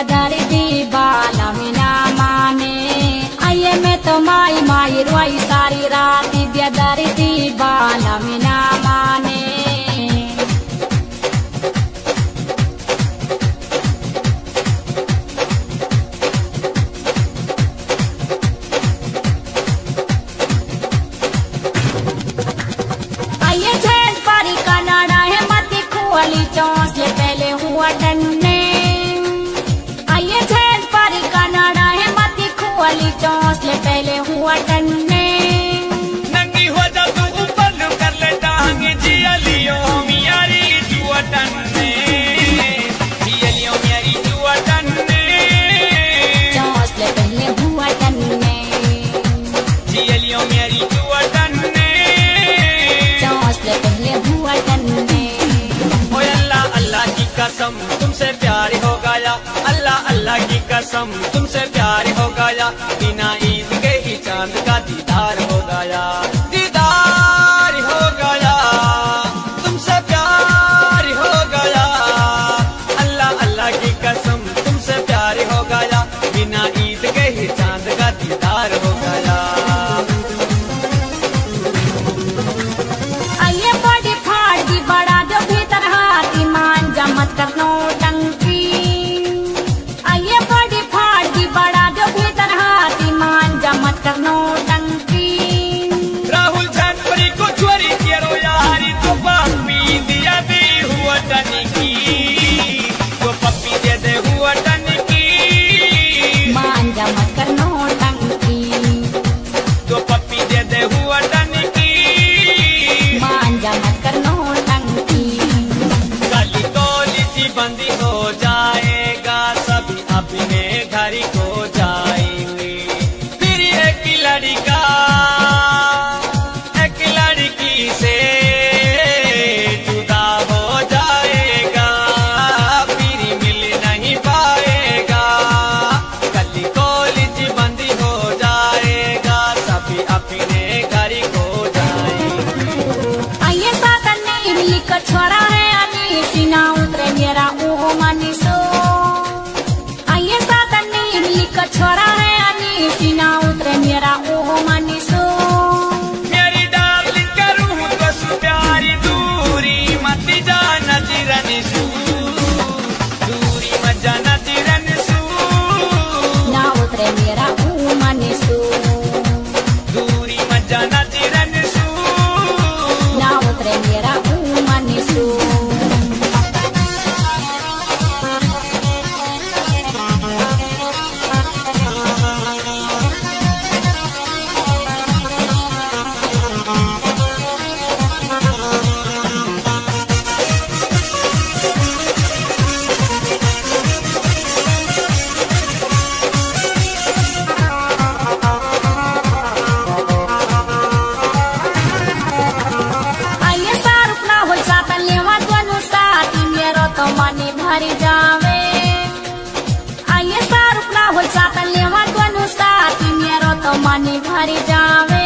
बेदर्दी बाला ना माने। आइए मैं तो माई माई रोई सारी रात बेदर्दी बाला ना माने। आइए झेल पारी कनाडा है मत खुआली चौंस ले पहले हुआ डन्ने। आइए झेल पारी कनाडा है मत खुआली चौंस ले पहले हुआ डन्ने। नंगी हो जा तू ऊपर कर ले टांग जियलियो मियारी जुआ डन्ने। जियलियो मियारी जुआ डन्ने। चौंस ले पहले हुआ डन्ने। जियलियो मियारी जुआ डन्ने। चौंस ले पहले हुआ डन्ने। ओए अल्लाह अल्लाह की कसम तुमसे प्यार हो गया। अल्लाह अल्लाह की कसम तुमसे प्यार हो गया। बिना ईद के ही चांद का दीदार हो गया। दीदार हो गया तुमसे प्यार हो गया। अल्लाह अल्लाह की कसम तुमसे प्यार हो गया। बिना ईद के ही चांद का दीदार हो गया। आइए बड़ी फाड़ दी बड़ा जो भीतर हाथ ईमान जमत कर नौटंकी। आइए बड़ी फाड़ दी बड़ा जो भीतर हाथ ईमान जमत कर नौटंकी। राहुल जानपरी को चोरी करो यारी तो पप्पी दिया दे हुआ टनी की। तो पप्पी दे दे हुआ टनी की। मान जमत कर नौटंकी। तो पप्पी दे दे हुआ टनी की। मान जमत कर नौटंकी। गली गली बंदी हो जाएगा सभी अपने घर को जाएंगे। फिर एक लड़की से जुदा हो जाएगा। फिर मिल नहीं पाएगा। गली गली बंदी हो जाएगा सभी अपने घर को जाएंगे। आइए सातन नहीं मिली का छोरा है अनी सीना उतरे मेरा ऊहो मनीसो। आइए सातन नहीं मिली का छोरा है अनी सीना उतरे मेरा ऊहो मनीसो। मेरी डार्लिंग करूं तो प्यारी दूरी मत जाना चिरन सू। दूरी मत जाना चिरन सू। ना उतरे मेरा ऊहो मनीसो। दूरी मत जाना चिरन सू। ना उतरे मेरा ऊहो मनीसो। आइए सारुप ना हो जाता लेवा दोनों साथ मेरो तो मनी भर जावे। आइए सारुप ना हो जाता लेवा दोनों साथ मेरो तो मनी भर जावे।